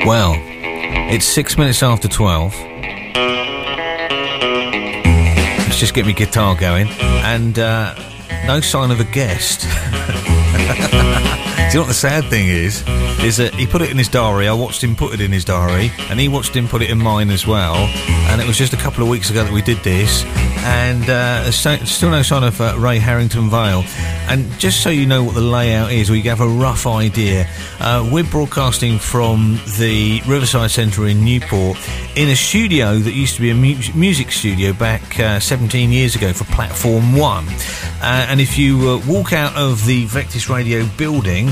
Well, it's 6 minutes after 12. Let's just get my guitar going. And no sign of a guest. Do you know what the sad thing is that he put it in his diary, I watched him put it in his diary, and he watched him put it in mine as well, and it was just a couple of weeks ago that we did this, and still no sign of Ray Harrington Vale. And just so you know what the layout is, or you have a rough idea, we're broadcasting from the Riverside Centre in Newport in a studio that used to be a music studio back 17 years ago for Platform 1. And if you walk out of the Vectis Radio building,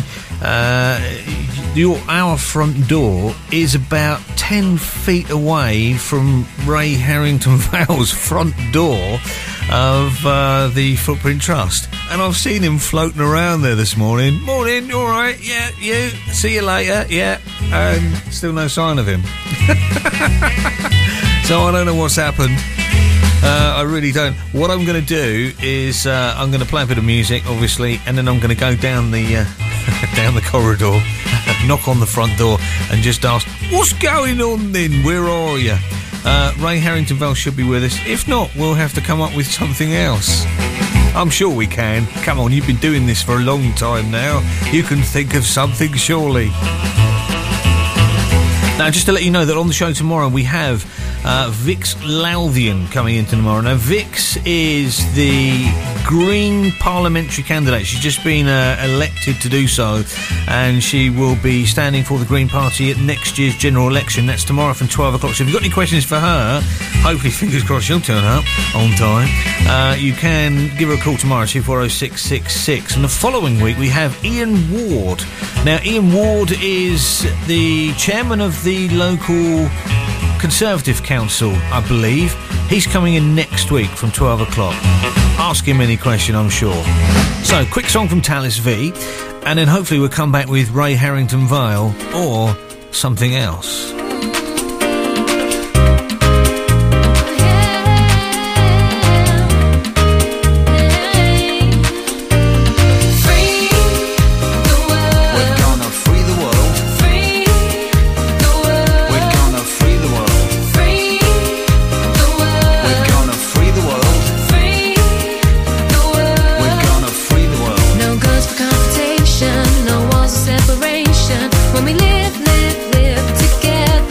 our front door is about 10 feet away from Ray Harrington Vale's front door of the Footprint Trust. And I've seen him floating around there this morning. Morning, you all right? Yeah, you. See you later. Yeah. And still no sign of him. So I don't know what's happened. I really don't. What I'm going to do is I'm going to play a bit of music, obviously, and then I'm going to go down the down the corridor, knock on the front door, and just ask, "What's going on then? Where are you?" Ray Harrington Vale should be with us. If not, we'll have to come up with something else. I'm sure we can. Come on, you've been doing this for a long time now. You can think of something, surely. Now, just to let you know that on the show tomorrow we have Vix Lothian coming in tomorrow. Now, Vix is the Green parliamentary candidate. She's just been elected to do so, and she will be standing for the Green Party at next year's general election. That's tomorrow from 12 o'clock. So if you've got any questions for her, hopefully, fingers crossed, she'll turn up on time. You can give her a call tomorrow, 240666. And the following week, we have Ian Ward. Now, Ian Ward is the chairman of the local Conservative Council, I believe. He's coming in next week from 12 o'clock. Ask him any question, I'm sure. So, quick song from Talis V, and then hopefully we'll come back with Ray Harrington Vale or something else. When we live together.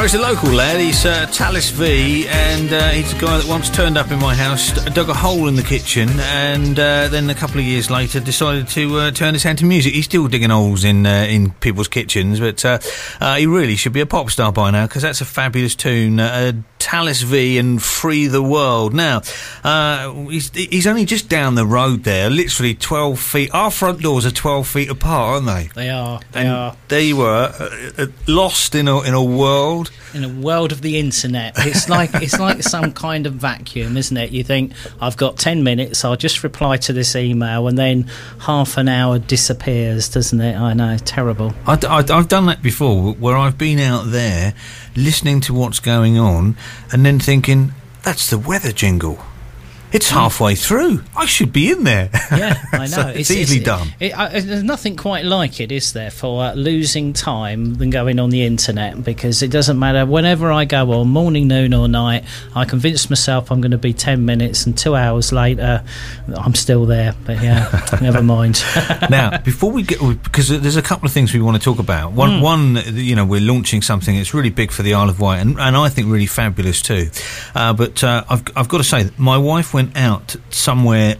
he's a local lad. He's Talis V, and he's a guy that once turned up in my house, dug a hole in the kitchen, and then a couple of years later decided to turn his hand to music. He's still digging holes in people's kitchens, but he really should be a pop star by now, because that's a fabulous tune. Talis V and Free the World. Now, he's only just down the road there, literally 12 feet. Our front doors are 12 feet apart, aren't they? They are. There you were, lost in a world. In a world of the internet. It's like some kind of vacuum, isn't it? You think, I've got 10 minutes, I'll just reply to this email, and then half an hour disappears, doesn't it? I know, terrible. I've done that before, where I've been out there listening to what's going on and then thinking, that's the weather jingle. It's halfway through. I should be in there. Yeah, I know. So it's easily done. There's nothing quite like it, is there, for losing time than going on the internet, because it doesn't matter. Whenever I go on, morning, noon or night, I convince myself I'm going to be 10 minutes, and 2 hours later, I'm still there. But yeah, never mind. Now, before we get... Because there's a couple of things we want to talk about. One, we're launching something that's really big for the Isle of Wight, and I think really fabulous too. But I've got to say, that my wife went out somewhere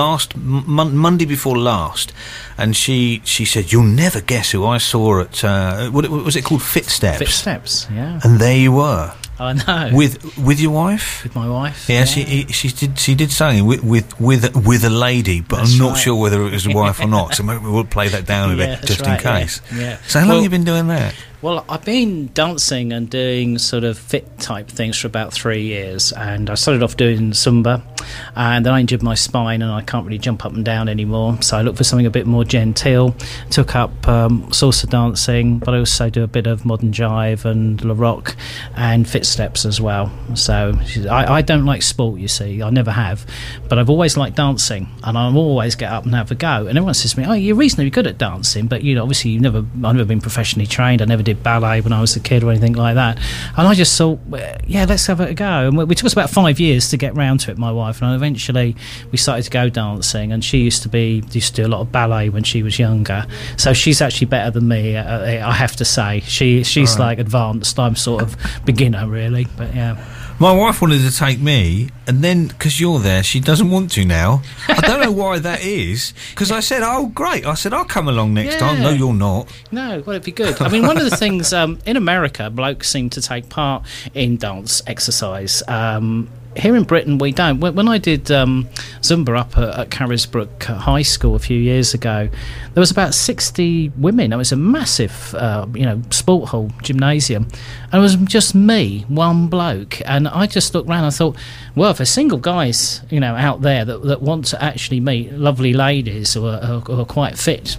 Monday before last, and she said, "You'll never guess who I saw at what was it called? Footsteps." Footsteps, yeah. And there you were. I know. With your wife? With my wife. Yeah, yeah. She did say with a lady, but that's I'm not sure whether it was a wife or not. So maybe we'll play that down a bit just in case. Yeah. So how long have you been doing that? Well, I've been dancing and doing sort of fit type things for about 3 years, and I started off doing Zumba, and then I injured my spine and I can't really jump up and down anymore, so I looked for something a bit more genteel. Took up salsa dancing, but I also do a bit of modern jive and La Rock and Footsteps as well. So I don't like sport, you see, I never have, but I've always liked dancing, and I always get up and have a go. And everyone says to me, "Oh, you're reasonably good at dancing, but obviously I've never been professionally trained. I never did ballet when I was a kid or anything like that." And I just thought, yeah, let's have a go. And we took us about 5 years to get round to it, my wife, and eventually we started to go dancing. And she used to do a lot of ballet when she was younger, so she's actually better than me, I have to say. She's right. Like advanced, I'm sort of beginner really, but yeah. My wife wanted to take me, and then, because you're there, she doesn't want to now. I don't know why that is, because I said, "Oh, great." I said, "I'll come along next time." No, you're not. No, well, it'd be good. I mean, one of the things, in America, blokes seem to take part in dance exercise. Here in Britain, we don't. When I did Zumba up at Carisbrooke High School a few years ago, there was about 60 women. It was a massive, sport hall, gymnasium. And it was just me, one bloke. And I just looked around and I thought, well, if there's single guys, out there that want to actually meet lovely ladies who are quite fit,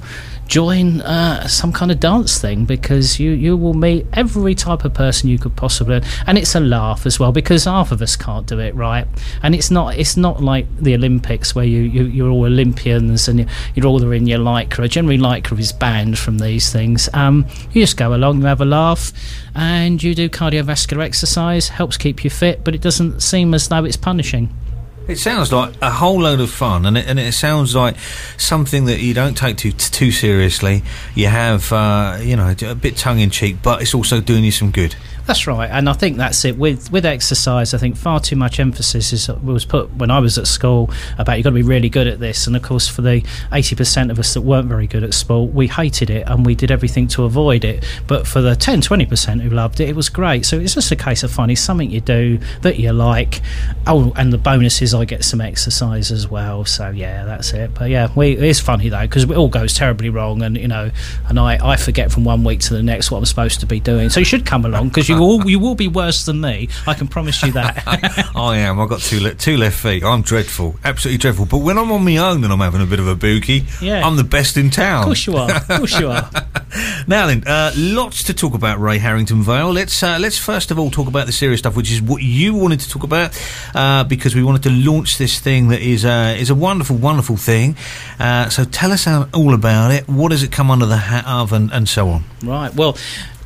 join some kind of dance thing, because you will meet every type of person you could possibly, and it's a laugh as well, because half of us can't do it right, and it's not like the Olympics where you're all Olympians and you're all in your lycra. Generally lycra is banned from these things. You just go along, you have a laugh, and you do cardiovascular exercise, helps keep you fit, but it doesn't seem as though it's punishing. It sounds like a whole load of fun, and it sounds like something that you don't take too seriously. You have, a bit tongue-in-cheek, but it's also doing you some good. That's right, and I think that's it. With exercise, I think far too much emphasis was put when I was at school about you've got to be really good at this, and of course for the 80% of us that weren't very good at sport, we hated it and we did everything to avoid it. But for the 10-20% who loved it, it was great. So it's just a case of finding something you do that you like. Oh, and the bonus is I get some exercise as well. So yeah, that's it. But yeah, it's funny though, because it all goes terribly wrong, and and I forget from 1 week to the next what I'm supposed to be doing. So you should come along, because you will be worse than me, I can promise you that. I am. I've got two left feet. I'm dreadful, absolutely dreadful. But when I'm on my own and I'm having a bit of a bookie, I'm the best in town. Of course you are. Now then, lots to talk about, Ray Harrington Vale. Let's first of all talk about the serious stuff, which is what you wanted to talk about, because we wanted to launch this thing that is a wonderful, wonderful thing. So tell us all about it. What does it come under the hat of, and so on? Right. Well,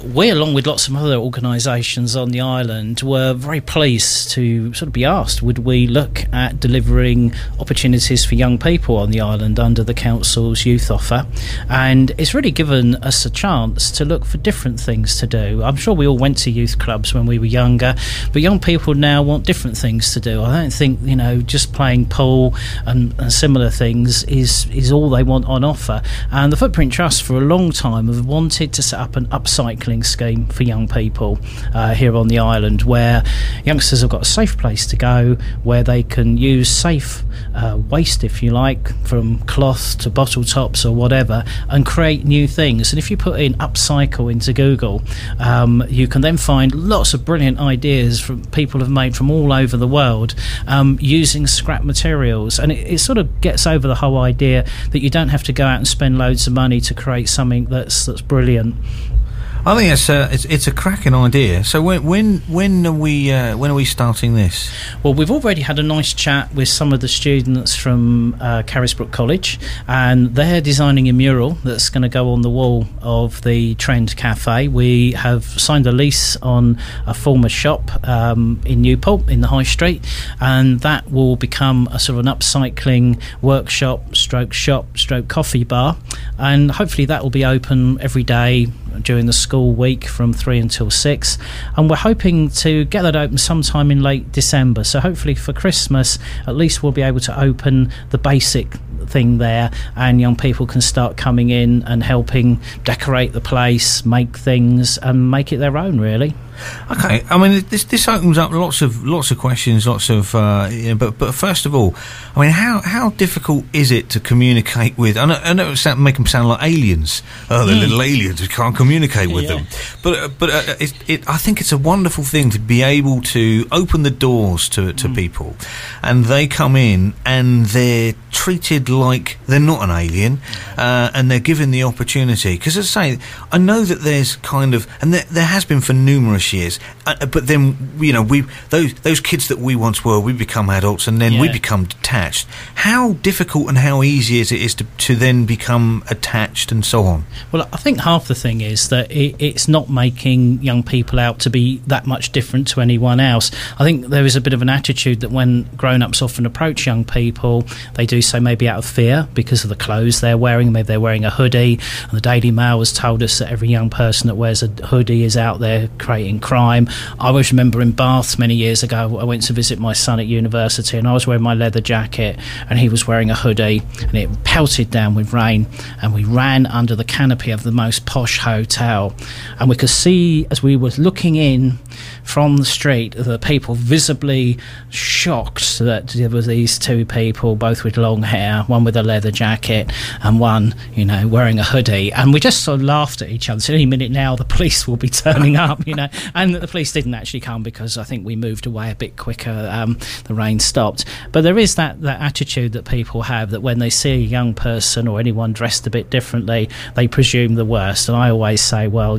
we, along with lots of other organisations on the island, were very pleased to sort of be asked, would we look at delivering opportunities for young people on the island under the council's youth offer? And it's really given us a chance to look for different things to do. I'm sure we all went to youth clubs when we were younger, but young people now want different things to do. I don't think, just playing pool and similar things is all they want on offer. And the Footprint Trust for a long time have wanted to set up an upcycling scheme for young people here on the island, where youngsters have got a safe place to go, where they can use safe waste, if you like, from cloth to bottle tops or whatever, and create new things. And if you put in upcycle into Google, you can then find lots of brilliant ideas from people have made from all over the world using scrap materials. And it sort of gets over the whole idea that you don't have to go out and spend loads of money to create something that's brilliant. I think it's a cracking idea. So when are we starting this? Well, we've already had a nice chat with some of the students from Carisbrooke College, and they're designing a mural that's going to go on the wall of the Trend Cafe. We have signed a lease on a former shop in Newport in the High Street, and that will become a sort of an upcycling workshop stroke shop stroke coffee bar, and hopefully that will be open every day during the school week from 3 until 6, and we're hoping to get that open sometime in late December. So hopefully for Christmas at least we'll be able to open the basic thing there, and young people can start coming in and helping decorate the place, make things and make it their own, really. Okay, I mean this opens up lots of questions, lots of but first of all, I mean how difficult is it to communicate with? I know it make them sound like aliens. Oh, they're little aliens, we can't communicate with them. But I think it's a wonderful thing to be able to open the doors to people, and they come in and they're treated like they're not an alien, and they're given the opportunity. Because as I say, I know that there's kind of, and there has been for numerous years, but then those kids that we once were, we become adults, and then we become detached. How difficult and how easy is it to then become attached and so on? Well, I think half the thing is that it's not making young people out to be that much different to anyone else. I think there is a bit of an attitude that when grown-ups often approach young people, they do so maybe out of fear because of the clothes they're wearing. Maybe they're wearing a hoodie, and the Daily Mail has told us that every young person that wears a hoodie is out there creating crime. I always remember in Bath many years ago, I went to visit my son at university, and I was wearing my leather jacket and he was wearing a hoodie, and it pelted down with rain, and we ran under the canopy of the most posh hotel, and we could see as we were looking in from the street the people visibly shocked that there were these two people, both with long hair, one with a leather jacket and one wearing a hoodie, and we just sort of laughed at each other. So any minute now the police will be turning up, and the police didn't actually come because I think we moved away a bit quicker. The rain stopped, but there is that attitude that people have, that when they see a young person or anyone dressed a bit differently, they presume the worst. And I always say, well,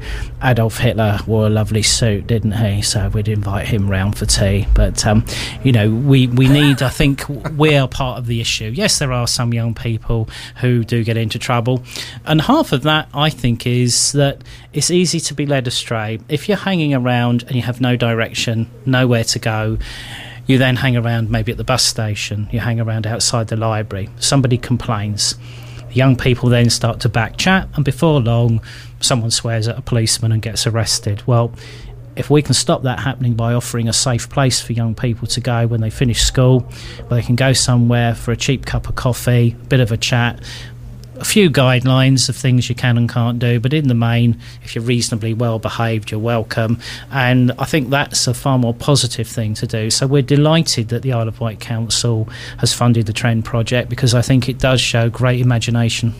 Adolf Hitler wore a lovely suit, didn't he? So we'd invite him round for tea. But we need, I think we are part of the issue. Yes, there are some young people who do get into trouble, and half of that I think is that it's easy to be led astray. If you're hanging around and you have no direction, nowhere to go, you then hang around maybe at the bus station, you hang around outside the library, somebody complains, the young people then start to back chat, and before long someone swears at a policeman and gets arrested. Well, if we can stop that happening by offering a safe place for young people to go when they finish school, where they can go somewhere for a cheap cup of coffee, a bit of a chat, a few guidelines of things you can and can't do, but in the main, if you're reasonably well behaved, you're welcome. And I think that's a far more positive thing to do. So we're delighted that the Isle of Wight Council has funded the Trend project, because I think it does show great imagination.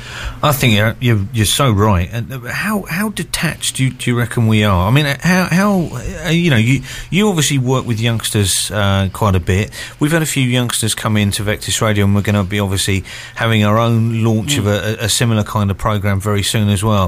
I think you're so right. And how detached do you reckon we are? I mean, how you obviously work with youngsters quite a bit. We've had a few youngsters come into Vectis Radio, and we're going to be obviously having our own launch of a similar kind of program very soon as well.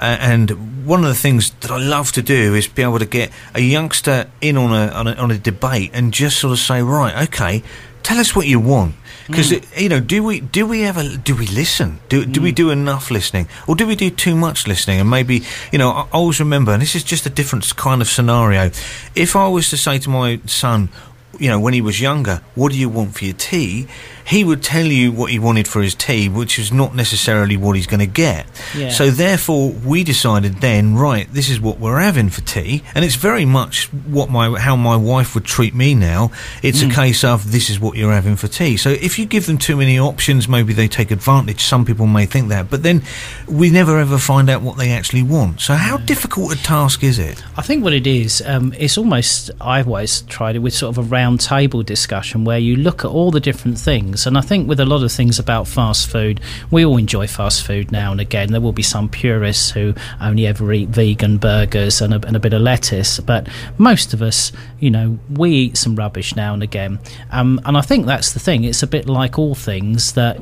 And one of the things that I love to do is be able to get a youngster in on a debate and just sort of say, right, okay, tell us what you want. Because do we ever listen? Do we do enough listening, or do we do too much listening? And maybe I always remember, and this is just a different kind of scenario. If I was to say to my son, when he was younger, what do you want for your tea? He would tell you what he wanted for his tea, which is not necessarily what he's going to get. Yeah. So therefore, we decided then, right, this is what we're having for tea, and it's very much how my wife would treat me now. It's a case of, this is what you're having for tea. So if you give them too many options, maybe they take advantage. Some people may think that, but then we never ever find out what they actually want. So how difficult a task is it? I think what it is, it's almost, I've always tried it with sort of a round table discussion where you look at all the different things. And I think with a lot of things about fast food, we all enjoy fast food now and again. There will be some purists who only ever eat vegan burgers and a bit of lettuce, but most of us, we eat some rubbish now and again. And I think that's the thing. It's a bit like all things that,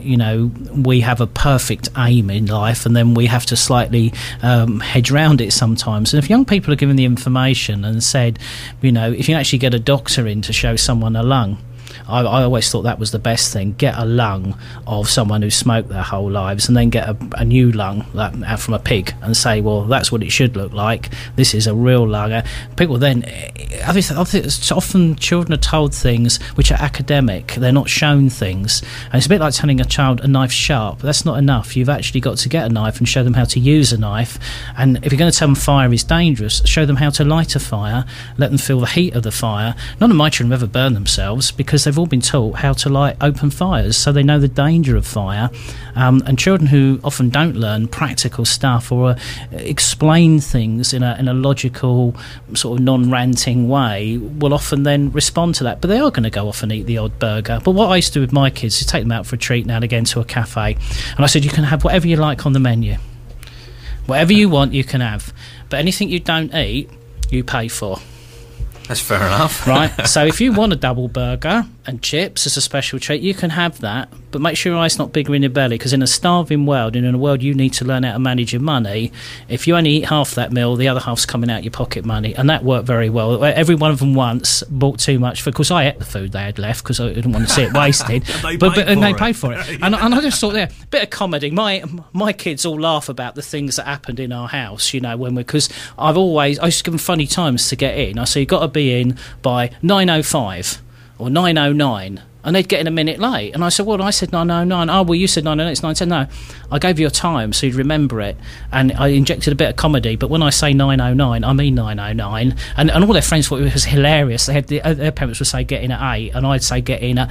we have a perfect aim in life and then we have to slightly hedge around it sometimes. And if young people are given the information and said, if you actually get a doctor in to show someone a lung, I always thought that was the best thing. Get a lung of someone who smoked their whole lives and then get a new lung out from a pig and say, well, that's what it should look like. This is a real lung. People then, I think it's often children are told things which are academic. They're not shown things. And it's a bit like telling a child a knife's sharp. That's not enough. You've actually got to get a knife and show them how to use a knife. And if you're going to tell them fire is dangerous, show them how to light a fire, let them feel the heat of the fire. None of my children have ever burned themselves because they've all been taught how to light open fires, so they know the danger of fire. And children who often don't learn practical stuff or explain things in a logical sort of non-ranting way will often then respond to that. But they are going to go off and eat the odd burger. But what I used to do with my kids is take them out for a treat now and again to a cafe, and I said, you can have whatever you like on the menu. Whatever you want, you can have. But anything you don't eat, you pay for. That's fair enough. Right, so if you want a double burger and chips as a special treat, you can have that, but make sure your eye's not bigger in your belly, because in a starving world, and in a world you need to learn how to manage your money, if you only eat half that meal, the other half's coming out your pocket money, and that worked very well. Every one of them once bought too much, because I ate the food they had left, because I didn't want to see it wasted, and they paid for it. And I just thought, yeah, bit of comedy. My kids all laugh about the things that happened in our house, because I used to give them funny times to get in. I said, you've got to be in by 9:05 or 9:09, and they'd get in a minute late. And I said, I said 9:09. Oh, well, you said 9:09, it's 9:10. No, I gave you a time so you'd remember it, and I injected a bit of comedy. But when I say 9:09, I mean 9:09. And all their friends thought it was hilarious. They had their parents would say get in at 8, and I'd say get in at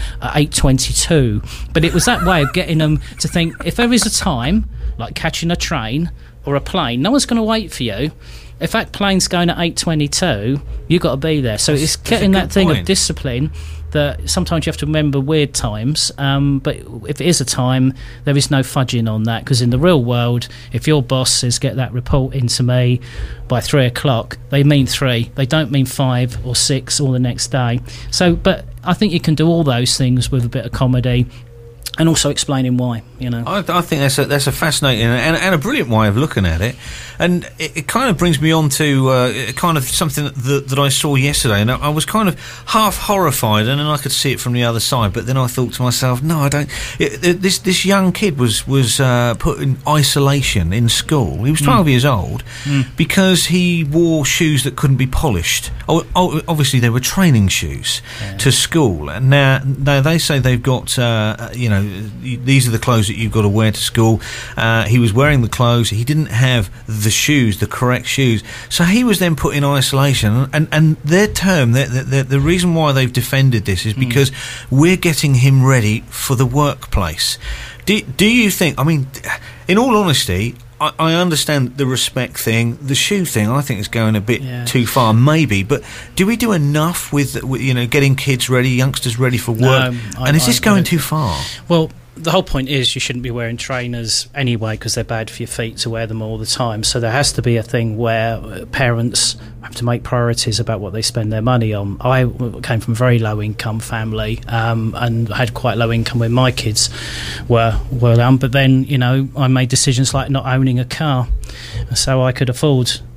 8:22. But it was that way of getting them to think, if there is a time, like catching a train or a plane, no one's going to wait for you. If that plane's going at 8:22, you've got to be there. So it's getting that thing of discipline that sometimes you have to remember weird times. But if it is a time, there is no fudging on that. Because in the real world, if your boss says get that report into me by 3 o'clock, they mean 3. They don't mean 5 or 6 or the next day. So, but I think you can do all those things with a bit of comedy. And also explaining why, I think that's a fascinating and a brilliant way of looking at it, and it kind of brings me on to kind of something that I saw yesterday, and I was kind of half horrified, and then I could see it from the other side, but then I thought to myself, no, I don't. This young kid was put in isolation in school. He was 12 years old because he wore shoes that couldn't be polished. Obviously, they were training shoes to school, and now they say they've got these are the clothes that you've got to wear to school. He was wearing the clothes. He didn't have the shoes, the correct shoes. So he was then put in isolation. And their term, the reason why they've defended this is because we're getting him ready for the workplace. Do you think, in all honesty, I understand the respect thing, the shoe thing. I think is going a bit too far, maybe. But do we do enough with getting kids ready, youngsters ready for work? And is this going too far? Well, the whole point is you shouldn't be wearing trainers anyway because they're bad for your feet to wear them all the time. So there has to be a thing where parents have to make priorities about what they spend their money on. I came from a very low income family and had quite low income when my kids were but then I made decisions like not owning a car, so I could afford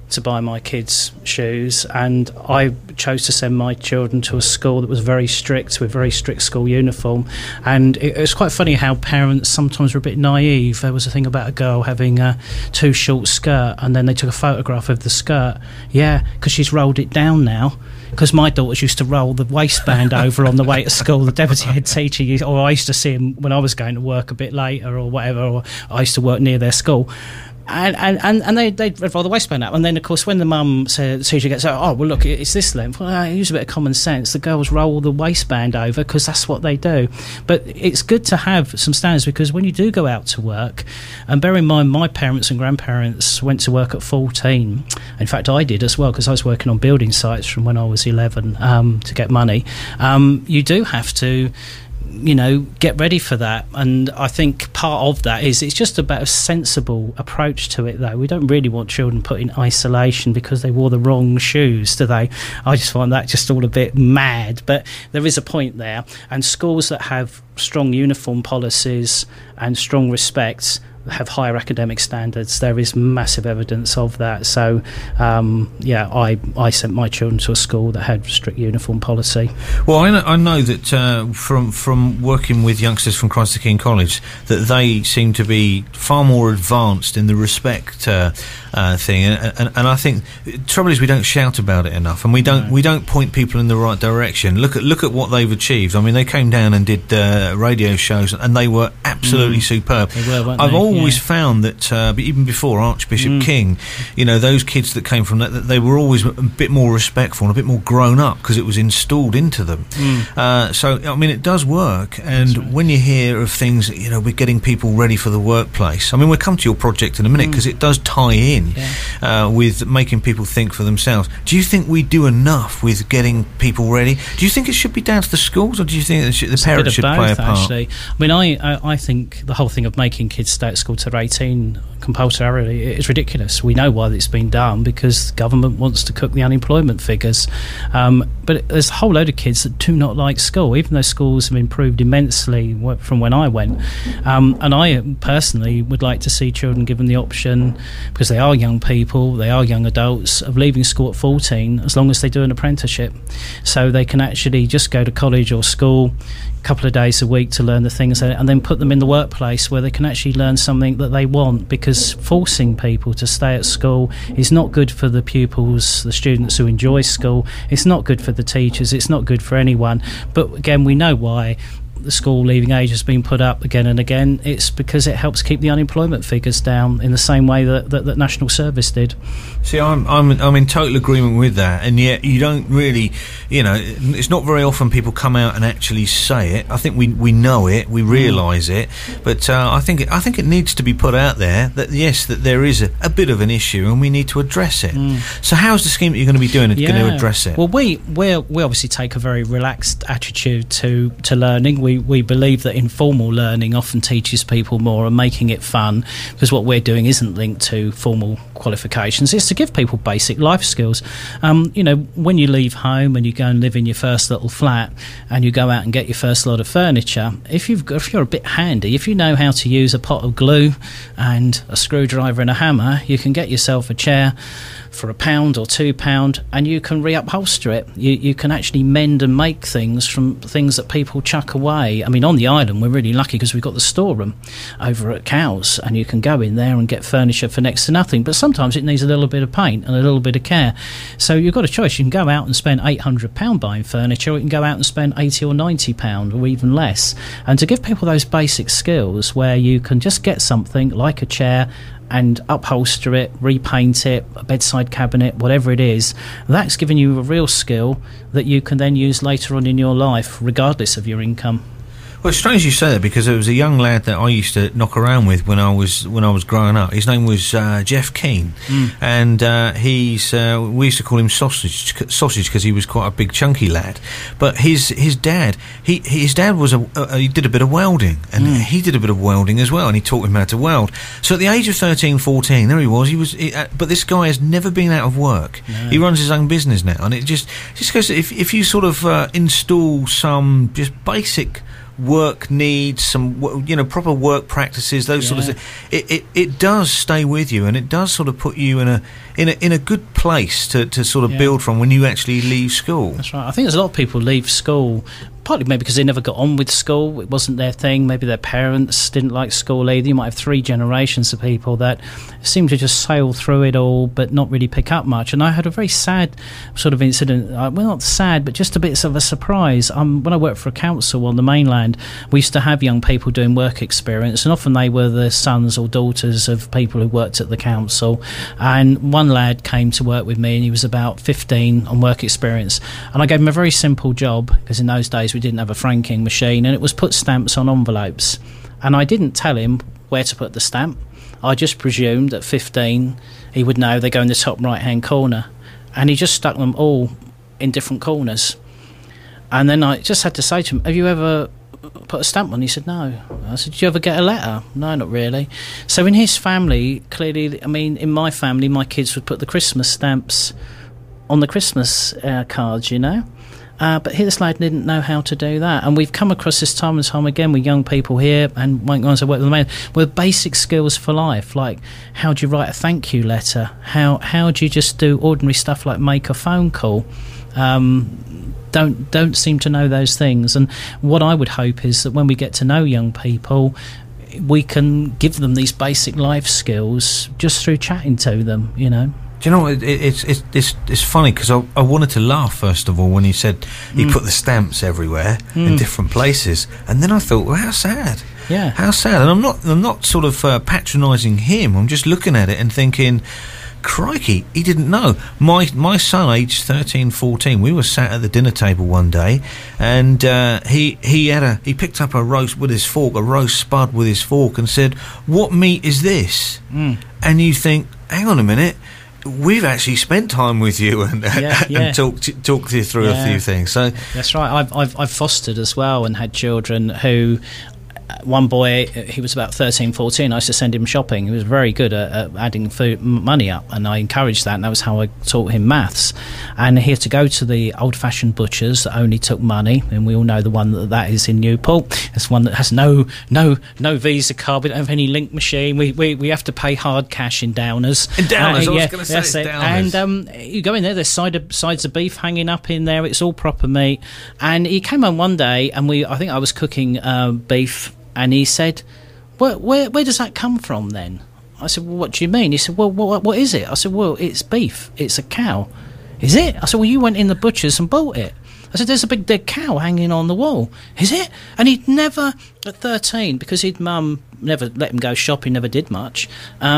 to buy my kids shoes, and I chose to send my children to a school that was very strict, with very strict school uniform. And it was quite funny how parents sometimes were a bit naive. There was a thing about a girl having a too short skirt, and then they took a photograph of the skirt. Yeah, because she's rolled it down now. Because my daughters used to roll the waistband over on the way to school. The deputy head teacher, or I used to see him when I was going to work a bit later or whatever, or I used to work near their school. And they'd roll the waistband up. And then, of course, when the mum said, the teacher gets, oh, well, look, it's this length. Well, use a bit of common sense. The girls roll the waistband over because that's what they do. But it's good to have some standards, because when you do go out to work, and bear in mind, my parents and grandparents went to work at 14. In fact, I did as well, because I was working on building sites from when I was 11 to get money. You do have to, get ready for that. And I think part of that is it's just about a sensible approach to it, though. We don't really want children put in isolation because they wore the wrong shoes, do they? I just find that just all a bit mad. But there is a point there. And schools that have strong uniform policies and strong respect have higher academic standards. There is massive evidence of that. So, I sent my children to a school that had strict uniform policy. Well, I know that from working with youngsters from Christ the King College, that they seem to be far more advanced in the respect thing. And I think the trouble is we don't shout about it enough, and we don't point people in the right direction. Look at what they've achieved. I mean, they came down and did radio shows, and they were absolutely superb. They were, weren't I've they? always found that even before Archbishop King, those kids that came from that, they were always a bit more respectful and a bit more grown up, because it was installed into them. So I mean, it does work. And when you hear of things, we're getting people ready for the workplace. I mean, we'll come to your project in a minute, because it does tie in with making people think for themselves. Do you think we do enough with getting people ready? Do you think it should be down to the schools, or do you think the parents should play a part? Actually, I mean, I think the whole thing of making kids stay at school till 18 compulsorily is ridiculous. We know why it's been done, because the government wants to cook the unemployment figures. But there's a whole load of kids that do not like school, even though schools have improved immensely from when I went. And I personally would like to see children given the option, because they are young people, they are young adults, of leaving school at 14 as long as they do an apprenticeship. So they can actually just go to college or school a couple of days a week to learn the things, and then put them in the workplace where they can actually learn something that they want, because forcing people to stay at school is not good for the pupils, the students who enjoy school. It's not good for the teachers. It's not good for anyone. But again, we know why the school leaving age has been put up again and again. It's because it helps keep the unemployment figures down in the same way that National Service did. See, I'm in total agreement with that, and yet you don't really, it's not very often people come out and actually say it. I think we know it, we realise it, but I think it needs to be put out there that yes, that there is a bit of an issue and we need to address it. So how's the scheme that you're going to be doing going to address it? Well, we obviously take a very relaxed attitude to learning. We believe that informal learning often teaches people more, and making it fun, because what we're doing isn't linked to formal qualifications. It's to give people basic life skills. When you leave home and you go and live in your first little flat and you go out and get your first lot of furniture, if you're a bit handy, if you know how to use a pot of glue and a screwdriver and a hammer, you can get yourself a chair for £1 or £2, and you can reupholster it. You can actually mend and make things from things that people chuck away. I mean, on the island we're really lucky because we've got the storeroom over at Cowes, and you can go in there and get furniture for next to nothing. But sometimes it needs a little bit of paint and a little bit of care. So you've got a choice. You can go out and spend £800 buying furniture, or you can go out and spend £80 or £90 or even less. And to give people those basic skills where you can just get something like a chair and upholster it, repaint it, a bedside cabinet, whatever it is, that's giving you a real skill that you can then use later on in your life, regardless of your income. Well, it's strange you say that, because there was a young lad that I used to knock around with when I was growing up. His name was Jeff Keane, and we used to call him sausage because he was quite a big chunky lad. But his dad, his dad was he did a bit of welding, and he did a bit of welding as well, and he taught him how to weld. So at the age of 13, 14, there he was. But this guy has never been out of work. No. He runs his own business now, and it just goes. If you sort of install some just basic work needs, some proper work practices, those sort of things, it does stay with you, and it does sort of put you in in a good place to sort of build from when you actually leave school. That's right. I think there's a lot of people leave school partly maybe because they never got on with school. It wasn't their thing. Maybe their parents didn't like school either. You might have 3 generations of people that seem to just sail through it all but not really pick up much. And I had a very sad sort of incident. Well, not sad, but just a bit of a surprise. When I worked for a council on the mainland, we used to have young people doing work experience, and often they were the sons or daughters of people who worked at the council. And one lad came to work with me, and he was about 15 on work experience. And I gave him a very simple job, because in those days we didn't have a franking machine, and it was put stamps on envelopes. And I didn't tell him where to put the stamp. I just presumed at 15 he would know they go in the top right hand corner, and he just stuck them all in different corners. And then I just had to say to him, have you ever put a stamp on? He said no. I said, did you ever get a letter? No, not really. So in his family, clearly, I mean, in my family, my kids would put the Christmas stamps on the Christmas cards, you know. But this lad didn't know how to do that, and we've come across this time and time again with young people here, and ones I work with, with basic skills for life, like how do you write a thank you letter, how do you just do ordinary stuff like make a phone call. Don't seem to know those things. And what I would hope is that when we get to know young people, we can give them these basic life skills just through chatting to them, you know. Do you know, it's funny because I wanted to laugh first of all when he said he put the stamps everywhere in different places, and then I thought, well, how sad. Yeah, how sad. And I'm not sort of patronising him. I'm just looking at it and thinking, crikey, he didn't know. My son, aged 13, 14, we were sat at the dinner table one day, and he picked up a roast with his fork, a roast spud with his fork, and said, "What meat is this?" And you think, hang on a minute. We've actually spent time with you and talked you through a few things. So that's right. I've fostered as well and had children who. One boy, he was about 13, 14. I used to send him shopping. He was very good at adding money up, and I encouraged that, and that was how I taught him maths. And he had to go to the old-fashioned butchers that only took money, and we all know the one that is in Newport. It's one that has no Visa card. We don't have any link machine. We have to pay hard cash in Downers. In Downers, I was going to say it's Downers. And you go in there, there's sides of beef hanging up in there. It's all proper meat. And he came home one day, and I think I was cooking beef. And he said, where does that come from then? I said, well, what do you mean? He said, well, what is it? I said, well, it's beef. It's a cow. Is it? I said, well, you went in the butcher's and bought it. I said, there's a big dead cow hanging on the wall. Is it? And he'd never, at 13, because his mum never let him go shopping, never did much,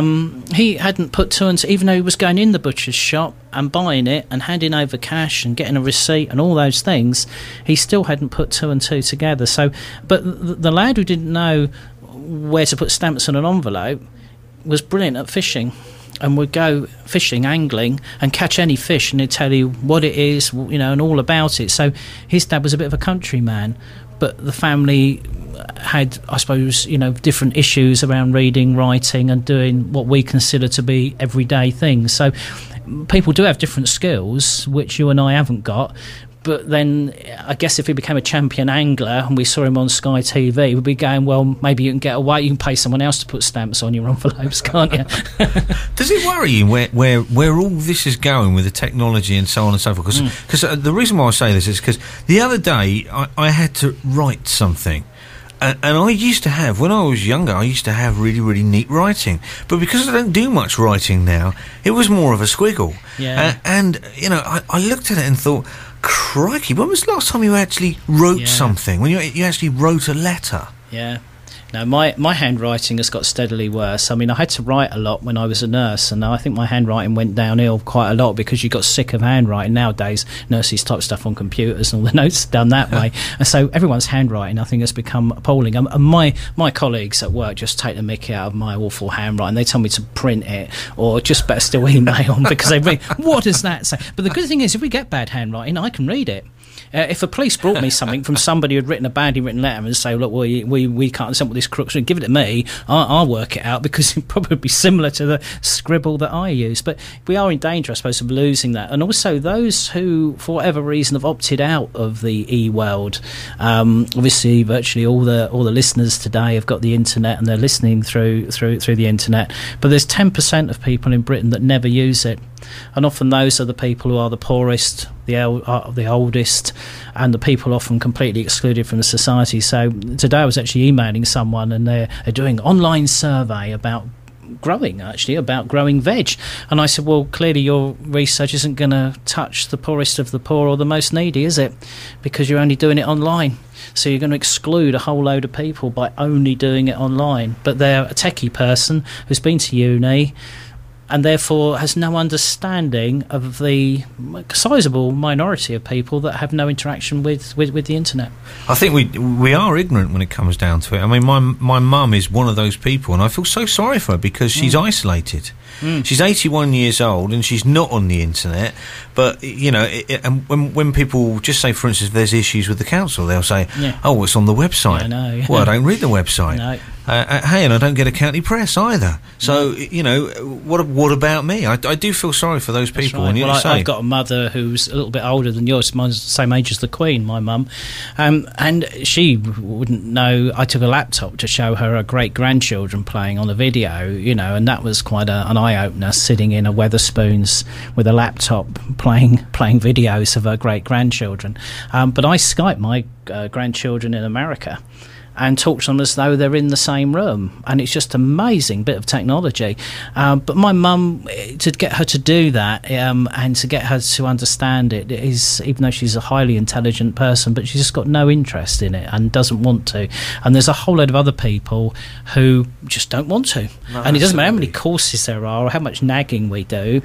he hadn't put 2 and 2, even though he was going in the butcher's shop and buying it and handing over cash and getting a receipt and all those things, he still hadn't put 2 and 2 together. So, but the lad who didn't know where to put stamps on an envelope was brilliant at fishing, and would go fishing, angling, and catch any fish, and he'd tell you what it is, you know, and all about it. So his dad was a bit of a countryman, but the family had, I suppose, you know, different issues around reading, writing, and doing what we consider to be everyday things. So people do have different skills, which you and I haven't got. But then I guess if he became a champion angler and we saw him on Sky TV, we'd be going, well, maybe you can get away. You can pay someone else to put stamps on your envelopes, can't you? Does it worry you where all this is going with the technology and so on and so forth? Because the reason why I say this is because the other day I had to write something. And I used to have, when I was younger, I used to have really, really neat writing. But because I don't do much writing now, it was more of a squiggle. Yeah. And, you know, I looked at it and thought, crikey, when was the last time you actually wrote something? When you actually wrote a letter? Yeah. No, my handwriting has got steadily worse. I mean, I had to write a lot when I was a nurse, and I think my handwriting went downhill quite a lot because you got sick of handwriting. Nowadays, nurses type stuff on computers and all the notes done that way. And so everyone's handwriting, I think, has become appalling. And my colleagues at work just take the mickey out of my awful handwriting. They tell me to print it, or just better still email them, because they read, what does that say? But the good thing is, if we get bad handwriting, I can read it. If a police brought me something from somebody who'd written a badly written letter and say, look, we can't understand what this crooks are. Give it to me. I'll work it out, because it'd probably be similar to the scribble that I use. But we are in danger, I suppose, of losing that. And also those who, for whatever reason, have opted out of the e-world. Obviously, virtually all the listeners today have got the internet and they're listening through the internet. But there's 10% of people in Britain that never use it. And often those are the people who are the poorest, the oldest, and the people often completely excluded from the society. So today I was actually emailing someone, and they're doing an online survey about growing veg. And I said, well, clearly your research isn't going to touch the poorest of the poor or the most needy, is it? Because you're only doing it online. So you're going to exclude a whole load of people by only doing it online. But they're a techie person who's been to uni and therefore has no understanding of the sizable minority of people that have no interaction with the internet. I think we are ignorant when it comes down to it. I mean, my mum is one of those people, and I feel so sorry for her because she's isolated. She's 81 years old and she's not on the internet. But, you know, and when people just say, for instance, if there's issues with the council, they'll say, oh, it's on the website. Yeah, I know. Well, I don't read the website. No. Hey, and I don't get a county press either. So, you know, what about me? I do feel sorry for those people. Right. And well, I've got a mother who's a little bit older than yours. Mine's the same age as the Queen, my mum. And she wouldn't know. I took a laptop to show her great-grandchildren playing on the video, you know, and that was quite an eye-opener, sitting in a Wetherspoons with a laptop playing videos of her great-grandchildren. But I Skype my grandchildren in America and talk to them as though they're in the same room, and it's just an amazing bit of technology. But my mum, to get her to do that and to get her to understand it is, even though she's a highly intelligent person, but she's just got no interest in it and doesn't want to. And there's a whole load of other people who just don't want to. No, and it doesn't matter how many courses there are or how much nagging we do,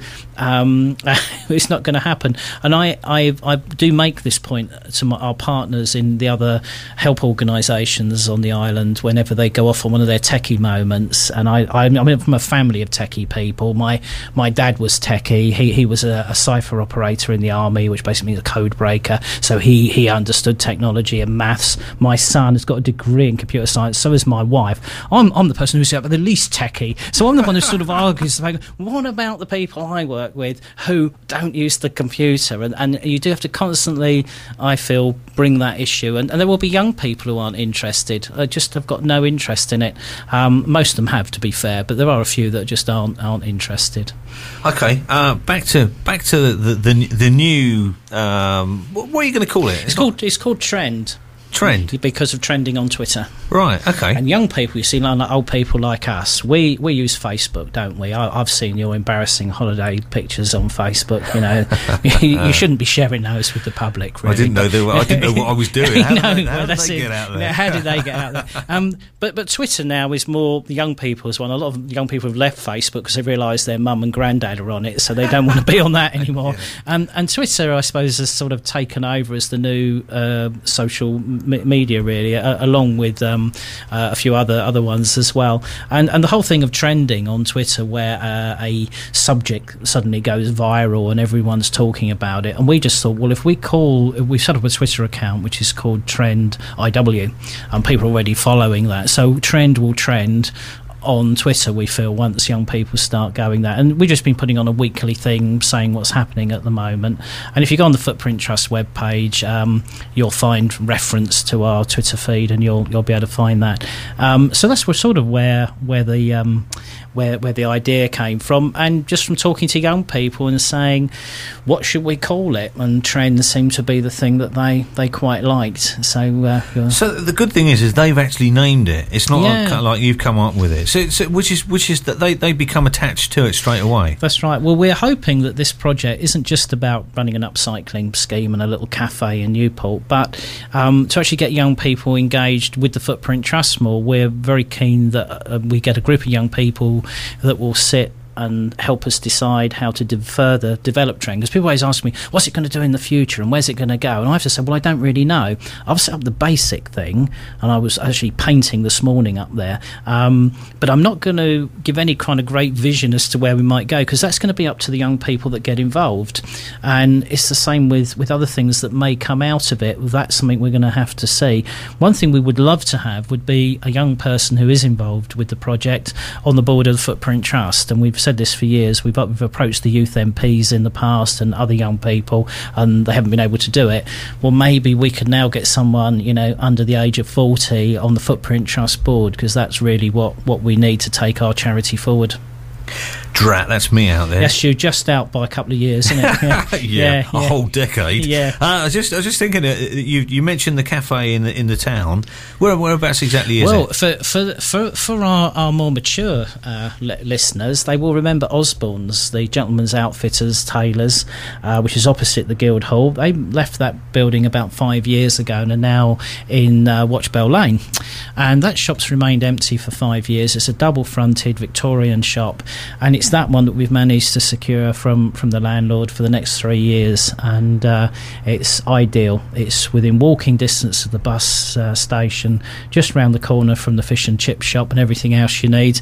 it's not going to happen. And I do make this point to our partners in the other help organisations on the island whenever they go off on one of their techie moments. And I'm from a family of techie people. My dad was techie. He was a cipher operator in the army, which basically means a code breaker. So he understood technology and maths. My son has got a degree in computer science. So is my wife. I'm the person who's the least techie. So I'm the one who sort of argues, like, what about the people I work with who don't use the computer? And you do have to constantly, I feel, bring that issue. And there will be young people who aren't interested. I just have got no interest in it. Most of them have, to be fair, but there are a few that just aren't interested. Okay, back to the new. What are you going to call it? It's called Trend. Trend, because of trending on Twitter. Right, okay. And young people, you see, like old people like us, we use Facebook, don't we? I've seen your embarrassing holiday pictures on Facebook. You know, you shouldn't be sharing those with the public. Really. I didn't know what I was doing. How did they get out there? How did they get out there? But Twitter now is more the young people's one. A lot of young people have left Facebook because they realise their mum and granddad are on it, so they don't want to be on that anymore. Yeah. And Twitter, I suppose, has sort of taken over as the new social media, really, along with a few other ones as well. And the whole thing of trending on Twitter, where a subject suddenly goes viral and everyone's talking about it. And we just thought, well, if we set up a Twitter account which is called Trend IW, and people are already following that. So Trend will trend on Twitter, we feel, once young people start going there. And we've just been putting on a weekly thing saying what's happening at the moment. And if you go on the Footprint Trust webpage, you'll find reference to our Twitter feed, and you'll be able to find that. So that's sort of where the idea came from, and just from talking to young people and saying, what should we call it? And Trend seemed to be the thing that they quite liked. So the good thing is they've actually named it. It's not like you've come up with it. So which is that they become attached to it straight away. That's right. Well, we're hoping that this project isn't just about running an upcycling scheme and a little cafe in Newport, but to actually get young people engaged with the Footprint Trust more. We're very keen that we get a group of young people that will sit and help us decide how to further develop Trend. Because people always ask me, what's it going to do in the future and where's it going to go? And I have to say, well, I don't really know. I've set up the basic thing, and I was actually painting this morning up there, but I'm not going to give any kind of great vision as to where we might go, because that's going to be up to the young people that get involved. And it's the same with other things that may come out of it. That's something we're going to have to see. One thing we would love to have would be a young person who is involved with the project on the board of the Footprint Trust, and we've said this for years. We've approached the youth MPs in the past and other young people, and they haven't been able to do it. Well, maybe we could now get someone, under the age of 40 on the Footprint Trust board, because that's really what we need to take our charity forward. Drat, that's me out there. Yes, you're just out by a couple of years, isn't it? Yeah, a whole decade. Yeah. I was just thinking. You mentioned the cafe in the town. Whereabouts exactly is it? Well, for our more mature listeners, they will remember Osborne's, the Gentleman's Outfitters Tailors, which is opposite the Guildhall. They left that building about 5 years ago and are now in Watchbell Lane, and that shop's remained empty for 5 years. It's a double-fronted Victorian shop, and it's that one that we've managed to secure from the landlord for the next 3 years, and it's ideal. It's within walking distance of the bus station, just round the corner from the fish and chip shop and everything else you need.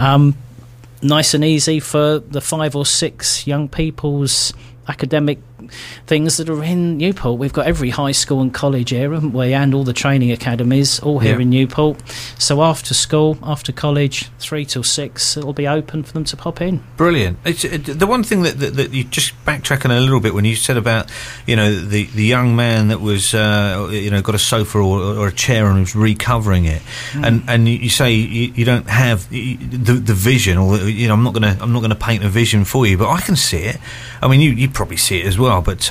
Nice and easy for the 5 or 6 young people's academic things that are in Newport. We've got every high school and college here, haven't we, and all the training academies all here in Newport. So after school, after college, 3 till 6, it'll be open for them to pop in. Brilliant. It's the one thing that you just backtracking a little bit when you said about the young man that was got a sofa or a chair and was recovering it, and you say you don't have the vision, or I'm not gonna paint a vision for you, but I can see it. I mean, you probably see it as well. But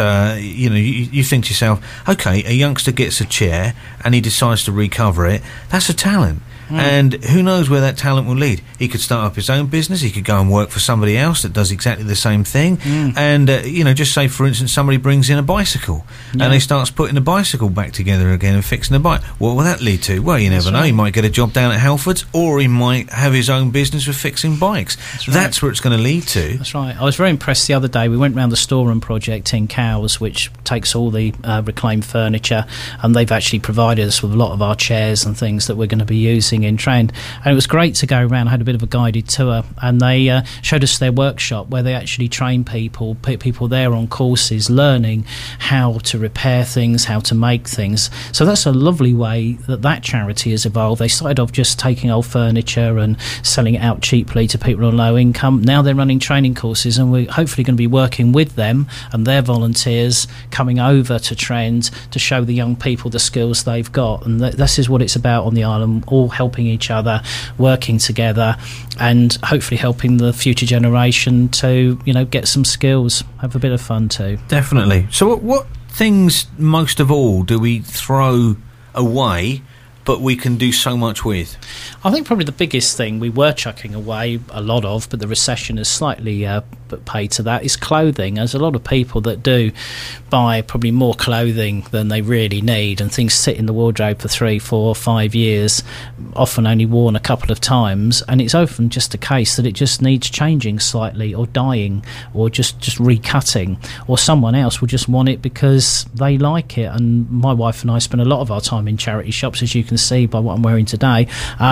you think to yourself, okay, a youngster gets a chair and he decides to recover it. That's a talent. And who knows where that talent will lead. He could start up his own business. He could go and work for somebody else that does exactly the same thing. And just say, for instance, somebody brings in a bicycle and he starts putting the bicycle back together again and fixing the bike. What will that lead to? Well, you never know. He might get a job down at Halfords, or he might have his own business for fixing bikes. That's where it's going to lead to. That's right. I was very impressed the other day. We went round the storeroom project in Cowes, which takes all the reclaimed furniture, and they've actually provided us with a lot of our chairs and things that we're going to be using in Trend. And it was great to go around. I had a bit of a guided tour, and they showed us their workshop where they actually train people there on courses, learning how to repair things, how to make things. So that's a lovely way that charity has evolved. They started off just taking old furniture and selling it out cheaply to people on low income. Now they're running training courses, and we're hopefully going to be working with them and their volunteers coming over to Trend to show the young people the skills they've got. And this is what it's about on the island, all helping each other, working together, and hopefully helping the future generation to get some skills, have a bit of fun too. Definitely. So what things most of all do we throw away but we can do so much with? I think probably the biggest thing we were chucking away a lot of, but the recession has slightly paid to that, is clothing. There's a lot of people that do buy probably more clothing than they really need, and things sit in the wardrobe for 3, 4, 5 years, often only worn a couple of times, and it's often just a case that it just needs changing slightly, or dyeing, or just recutting, or someone else will just want it because they like it. And my wife and I spend a lot of our time in charity shops, as you can see by what I'm wearing today,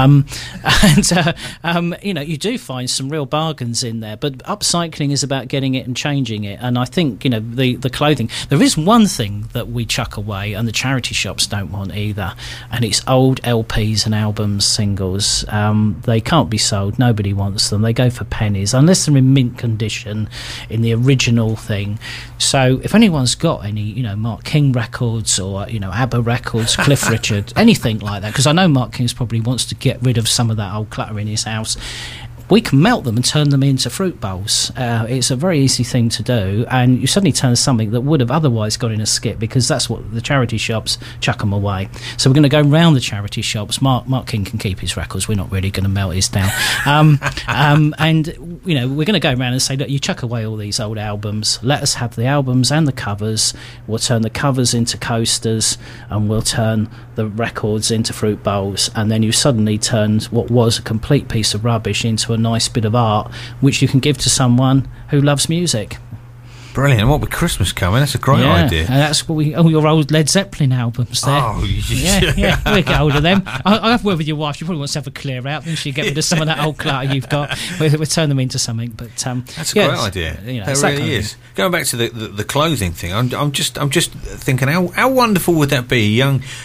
you do find some real bargains in there, but upcycling is about getting it and changing it. And I think the clothing, there is one thing that we chuck away and the charity shops don't want either, and it's old LPs and albums, singles. They can't be sold, nobody wants them, they go for pennies unless they're in mint condition in the original thing. So if anyone's got any Mark King records, or ABBA records, Cliff Richard, anything like that, because I know Mark King probably wants to get rid of some of that old clutter in his house, we can melt them and turn them into fruit bowls. It's a very easy thing to do, and you suddenly turn something that would have otherwise got in a skip, because that's what the charity shops chuck them away. So we're going to go round the charity shops. Mark King can keep his records. We're not really going to melt his down. And we're going to go around and say, look, you chuck away all these old albums. Let us have the albums and the covers. We'll turn the covers into coasters, and we'll turn the records into fruit bowls. And then you suddenly turned what was a complete piece of rubbish into a nice bit of art which you can give to someone who loves music. Brilliant. And what with Christmas coming, that's a great idea. And that's what your old Led Zeppelin albums there. Oh, yeah, we'll get hold of them. I'll have a word with your wife. She probably wants to have a clear out, then she'll get rid of some of that old clutter you've got. We'll turn them into something. But that's a great idea. That really is. Going back to the clothing thing, I'm just thinking how wonderful would that be?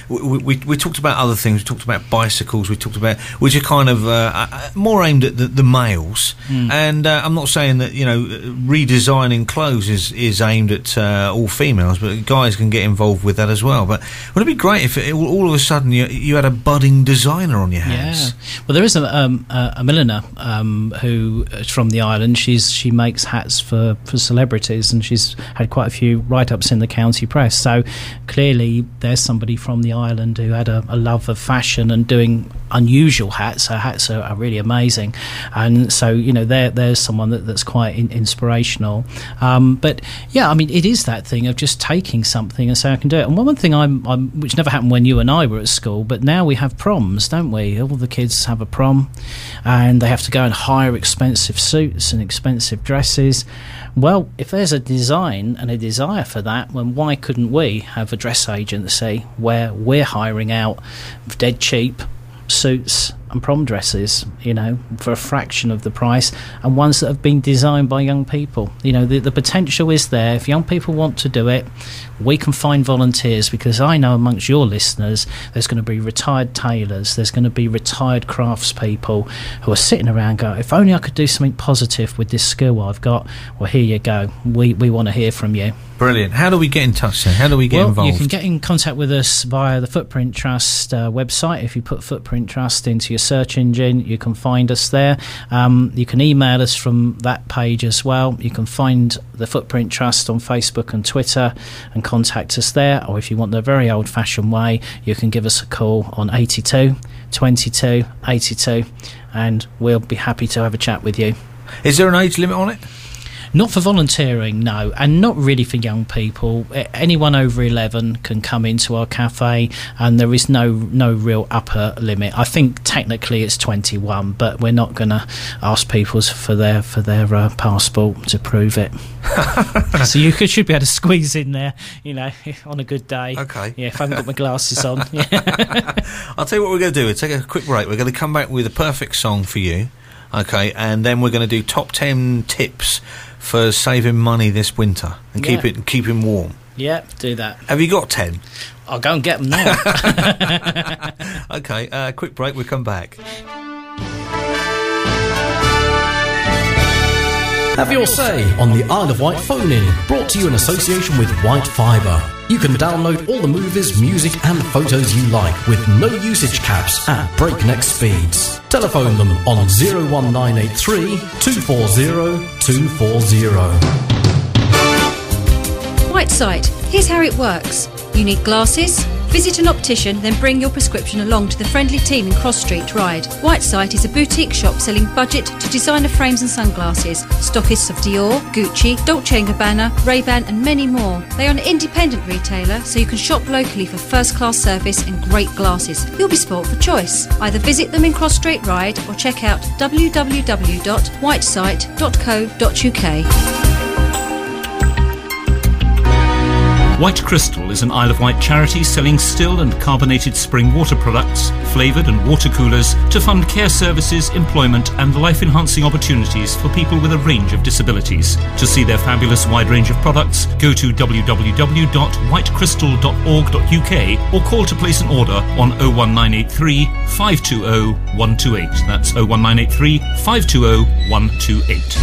We talked about other things. We talked about bicycles. We talked about which are kind of more aimed at the males. And I'm not saying that redesigning clothes is aimed at all females, but guys can get involved with that as well. But would it be great if all of a sudden you had a budding designer on your hands? Yeah. Well, there is a milliner who is from the island. She makes hats for celebrities, and she's had quite a few write-ups in the county press. So clearly there's somebody from the island who had a love of fashion and doing unusual hats. Her hats are really amazing, and so there's someone that's quite inspirational. But yeah, I mean, it is that thing of just taking something and saying I can do it. And one thing which never happened when you and I were at school, but now we have proms, don't we? All the kids have a prom, and they have to go and hire expensive suits and expensive dresses. Well, if there's a design and a desire for that, then why couldn't we have a dress agency where we're hiring out dead cheap suits and prom dresses, for a fraction of the price, and ones that have been designed by young people. The potential is there. If young people want to do it, we can find volunteers, because I know amongst your listeners there's going to be retired tailors, there's going to be retired craftspeople who are sitting around going, if only I could do something positive with this skill I've got. Well, here you go. We want to hear from you. Brilliant. How do we get in touch then? How do we get involved? You can get in contact with us via the Footprint Trust website. If you put Footprint Trust into your search engine, you can find us there. You can email us from that page as well. You can find the Footprint Trust on Facebook and Twitter and contact us there. Or if you want the very old-fashioned way, you can give us a call on 82 22 82, and we'll be happy to have a chat with you. Is there an age limit on it? Not for volunteering, no, and not really for young people. Anyone over 11 can come into our cafe, and there is no real upper limit. I think technically it's 21, but we're not going to ask people for their passport to prove it. So you should be able to squeeze in there, on a good day. Okay. Yeah, if I haven't got my glasses on. I'll tell you what we're going to do. We'll take a quick break. We're going to come back with a perfect song for you. Okay, and then we're going to do top 10 tips for saving money this winter and keeping warm. Yeah, do that. Have you got 10? I'll go and get them now. Okay, quick break, we'll come back. Have your say on the Isle of Wight phone-in, brought to you in association with White Fibre. You can download all the movies, music and photos you like with no usage caps at breakneck speeds. Telephone them on 01983 240 240. Whitesight, here's how it works. You need glasses? Visit an optician, then bring your prescription along to the friendly team in Cross Street, Ryde. Whitesight is a boutique shop selling budget to designer frames and sunglasses. Stockists of Dior, Gucci, Dolce & Gabbana, Ray-Ban and many more. They are an independent retailer, so you can shop locally for first-class service and great glasses. You'll be spoilt for choice. Either visit them in Cross Street, Ryde, or check out www.whitesight.co.uk. White Crystal is an Isle of Wight charity selling still and carbonated spring water products, flavoured and water coolers to fund care services, employment and life-enhancing opportunities for people with a range of disabilities. To see their fabulous wide range of products, go to www.whitecrystal.org.uk or call to place an order on 01983 520 128. That's 01983 520 128.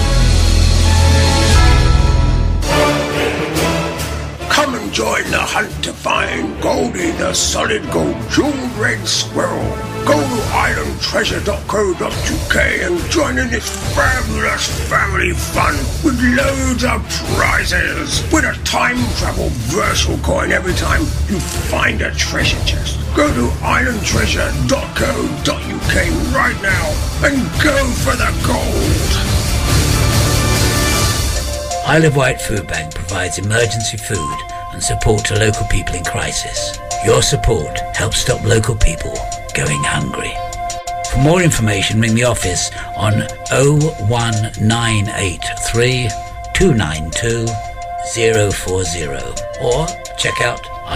Come and join the hunt to find Goldie the solid gold jeweled red squirrel. Go to islandtreasure.co.uk and join in this fabulous family fun with loads of prizes. Win a time travel Versal coin every time you find a treasure chest. Go to islandtreasure.co.uk right now and go for the gold. Isle of Wight Food Bank provides emergency food and support to local people in crisis. Your support helps stop local people going hungry. For more information, ring the office on 01983 292 040 or check out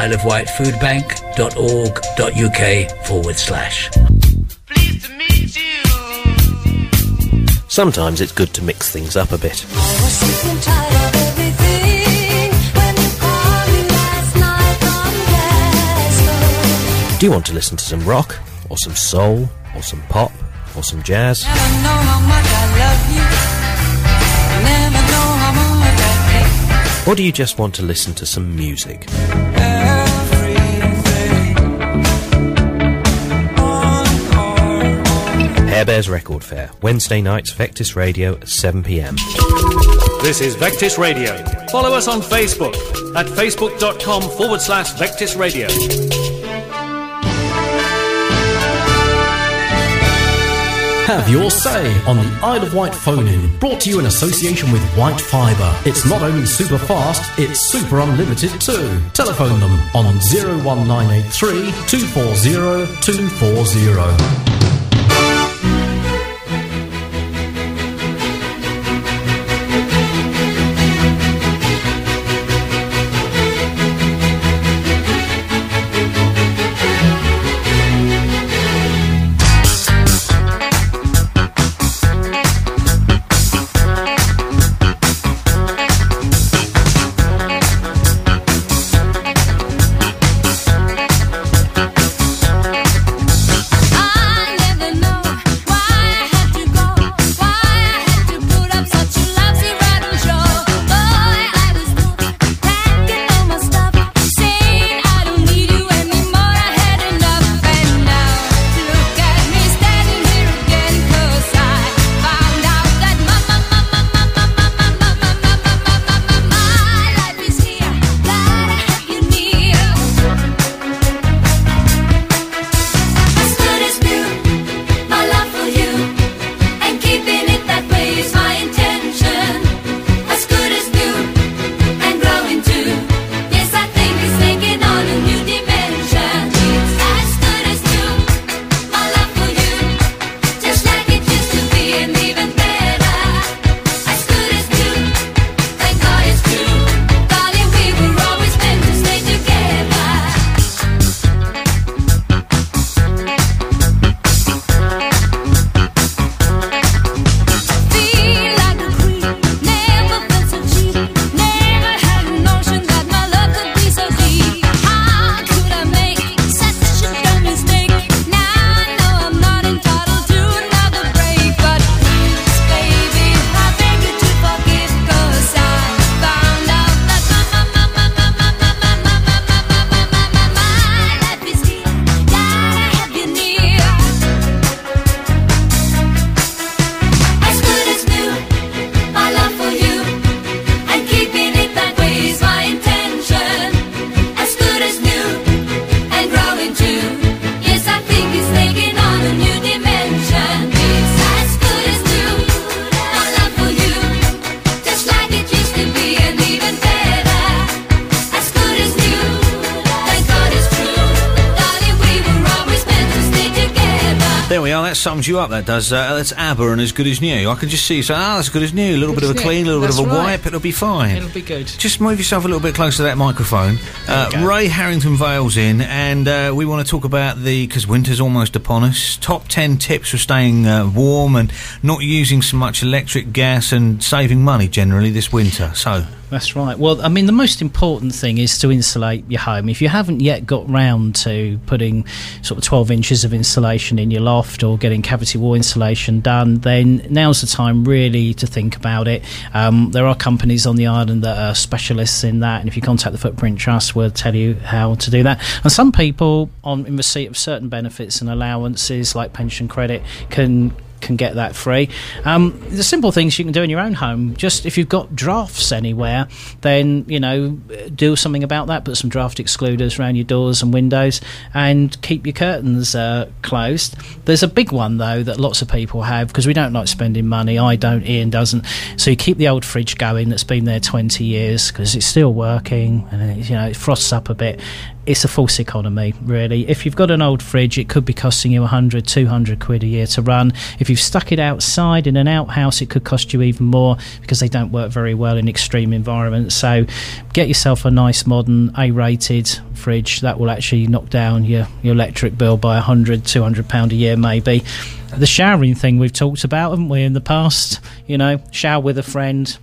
isleofwightfoodbank.org.uk/. Pleased to meet you. Sometimes it's good to mix things up a bit. I was sick and tired of everything when you called me last night from Glasgow. Do you want to listen to some rock, or some soul, or some pop, or some jazz? Never know how much I love you. Never know how much I hate. Or do you just want to listen to some music? Hair Bears Record Fair, Wednesday nights, Vectis Radio at 7 p.m. This is Vectis Radio. Follow us on Facebook at facebook.com/Vectis Radio. Have your say on the Isle of Wight phone-in, brought to you in association with White Fibre. It's not only super fast, it's super unlimited too. Telephone them on 01983 240 240. There we are, that sums you up, that does. That's ABBA and As Good As New. I can just see you saying, that's Good As New. A little bit of a clean, a little bit of a wipe, it'll be fine. It'll be good. Just move yourself a little bit closer to that microphone. Ray Harrington Vale's in, and we want to talk about because winter's almost upon us, top 10 tips for staying warm and not using so much electric, gas, and saving money generally this winter. So... That's right. Well, I mean, the most important thing is to insulate your home. If you haven't yet got round to putting sort of 12 inches of insulation in your loft or getting cavity wall insulation done, then now's the time really to think about it. There are companies on the island that are specialists in that, and if you contact the Footprint Trust, we'll tell you how to do that. And some people, in receipt of certain benefits and allowances like pension credit, can get that free. The simple things you can do in your own home, just if you've got drafts anywhere, then do something about that. Put some draft excluders around your doors and windows and keep your curtains closed. There's a big one though that lots of people have, because we don't like spending money. I don't, Ian doesn't. So you keep the old fridge going that's been there 20 years because it's still working, and it frosts up a bit. it's a false economy, really. If you've got an old fridge, it could be costing you 100, 200 quid a year to run. If you've stuck it outside in an outhouse, it could cost you even more because they don't work very well in extreme environments. So get yourself a nice modern A-rated fridge. That will actually knock down your electric bill by 100, 200 pound a year maybe. The showering thing we've talked about, haven't we, in the past? You know, shower with a friend.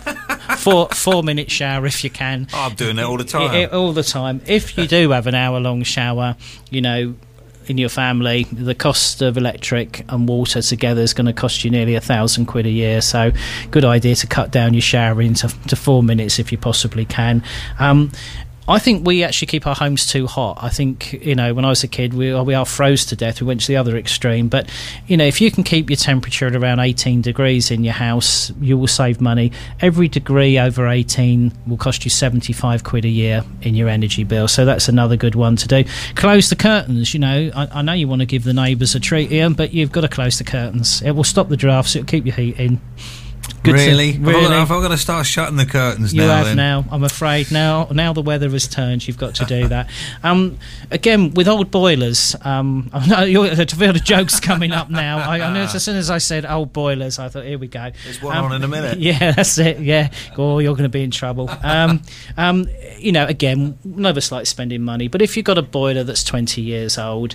4-minute shower if you can. I'm doing that all the time. All the time. If you do have an hour-long shower, you know, in your family, the cost of electric and water together is going to cost you nearly 1,000 quid a year. So, good idea to cut down your showering to 4 minutes if you possibly can. I think we actually keep our homes too hot. I think, you know, when I was a kid, we are froze to death. We went to the other extreme. But, you know, if you can keep your temperature at around 18 degrees in your house, you will save money. Every degree over 18 will cost you 75 quid a year in your energy bill. So that's another good one to do. Close the curtains. You know, I know you want to give the neighbours a treat, Ian, but you've got to close the curtains. It will stop the drafts. It will keep your heat in. Really? Really? Have I got to start shutting the curtains you now? You have then? now. I'm afraid now the weather has turned. You've got to do that. Again, with old boilers, I know the joke's coming up now. I know as soon as I said old boilers, I thought, here we go. There's one on in a minute. Yeah, that's it. Yeah. Oh, you're going to be in trouble. You know, again, none of us like spending money, but if you've got a boiler that's 20 years old,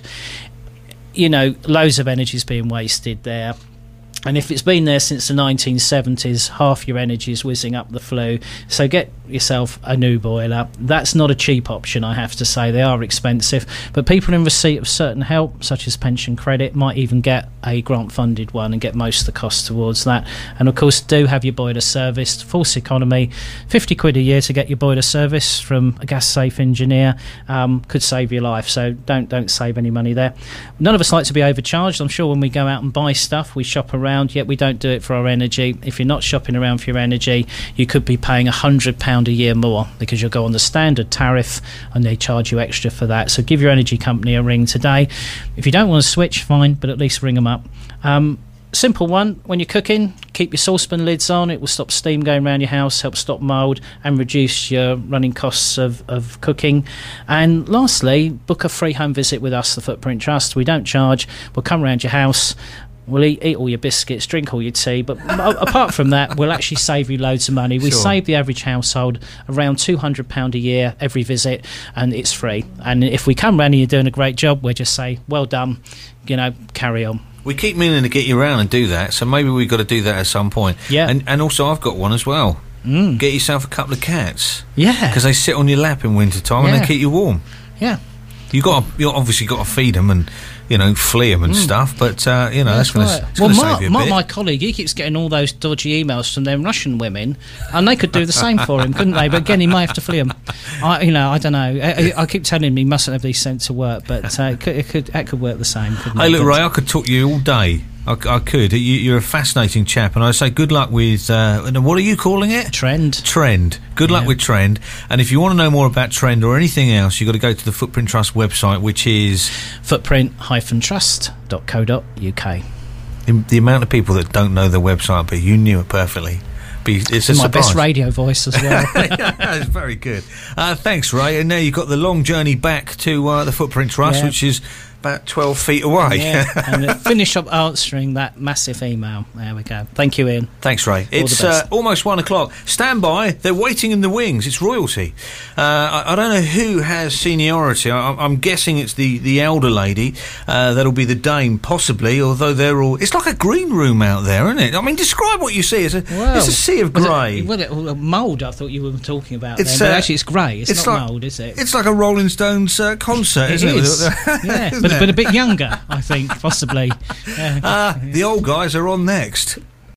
you know, loads of energy is being wasted there. And if it's been there since the 1970s, half your energy is whizzing up the flue. So get yourself a new boiler. That's not a cheap option, I have to say. They are expensive. But people in receipt of certain help, such as pension credit, might even get a grant-funded one and get most of the cost towards that. And, of course, do have your boiler serviced. False economy, 50 quid a year to get your boiler service from a gas-safe engineer could save your life. So don't save any money there. None of us like to be overcharged. I'm sure when we go out and buy stuff, we shop around, yet we don't do it for our energy. If you're not shopping around for your energy, you could be paying £100 a year more because you'll go on the standard tariff and they charge you extra for that. So give your energy company a ring today. If you don't want to switch, fine, but at least ring them up. Simple one, when you're cooking, keep your saucepan lids on. It will stop steam going around your house, help stop mould and reduce your running costs of cooking. And lastly, book a free home visit with us, the Footprint Trust. We don't charge. We'll come around your house. We'll eat all your biscuits, drink all your tea, but apart from that, we'll actually save you loads of money. We save the average household around £200 a year every visit, and it's free. And if we come round and you're doing a great job, we'll just say, well done, you know, carry on. We keep meaning to get you around and do that, so maybe we've got to do that at some point. Yeah. And also, I've got one as well. Get yourself a couple of cats. Yeah. Because they sit on your lap in winter time and they keep you warm. Yeah. You obviously got to feed them and, you know, flea them and stuff, but, you know, that's going to save you a bit. My colleague, he keeps getting all those dodgy emails from them Russian women, and they could do the same for him, couldn't they? But again, he might have to flee them. I don't know. I keep telling him he mustn't have these sent to work, but it could work the same, couldn't it? Hey, look, Ray, I could talk to you all day. I could. You're a fascinating chap, and I say good luck with, what are you calling it? Trend. Good luck with Trend. And if you want to know more about Trend or anything else, you've got to go to the Footprint Trust website, which is footprint-trust.co.uk. The amount of people that don't know the website, but you knew it perfectly. It's a my surprise. best radio voice as well. It's very good. Thanks, Ray. And now you've got the long journey back to the Footprint Trust, which is about 12 feet away. Yeah, and finish up answering that massive email. There we go. Thank you, Ian. Thanks, Ray. It's almost 1 o'clock. Stand by. They're waiting in the wings. It's royalty. I don't know who has seniority. I'm guessing it's the elder lady. That'll be the dame, possibly, although they're all... It's like a green room out there, isn't it? I mean, describe what you see. It's a sea of grey. Mould, I thought you were talking about then, but actually it's grey. It's not mould, is it? It's like a Rolling Stones concert, isn't it? Yeah, but a bit younger, I think, possibly. The old guys are on next.